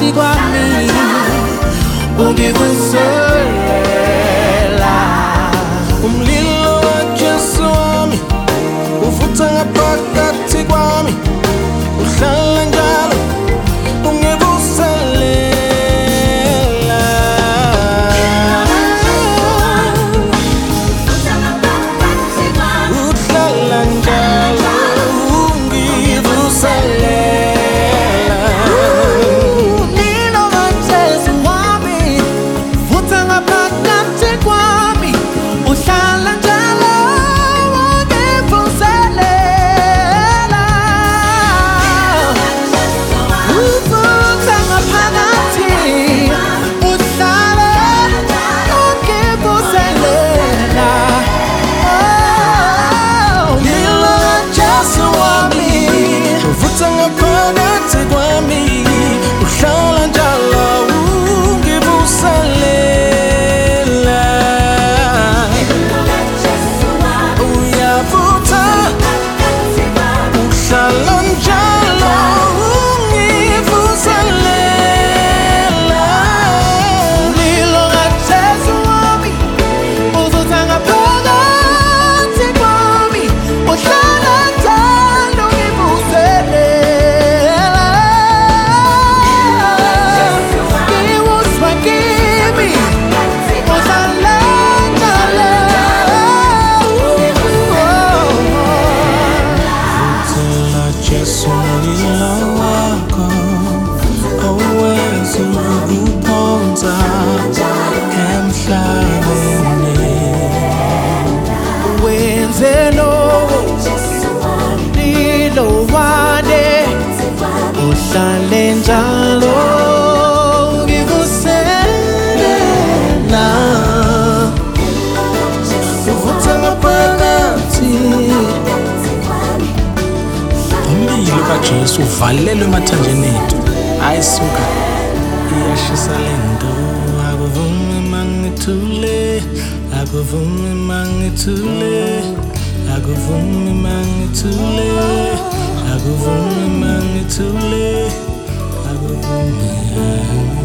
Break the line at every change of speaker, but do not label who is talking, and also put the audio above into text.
phakathi kwami ungivuselela. Umlilo kaJesu wami uvutha ngaphakathi kwami, uhlala njalo ungivuselela. Uhlala njalo ungivuselela. Umlilo kaJesu wami uvutha ngaphakathi kwami, uhlala njalo ungivuselela. Uvutha ngaphakathi, uhlala ungivuselela. Umlilo kaJesu wami uvutha ngaphakathi kwami, uhlala njalo ungivuselela. Uyavutha, uhlala njalo ungivuselela. Umlilo kaJesu wami uvutha ngaphakathi kwami, uhlala njalo ungivuselela. Ngiwuzwa kimi, uhlala njalo. Vuthela Jesu umlilo wakho owenza ukuphonsa emhlabeni. Wenze lowo mlilo wande uhlale njalo ungivuselela. Uvutha ngaphakathi. Umlilo kaJesu uvalelwe emathanjeni ethu, ayisuka iyashisa lento. Akuvumi mangithule, akuvumi mangithule, akuvumi mangithule, akuvumi mangithule, akuvumi.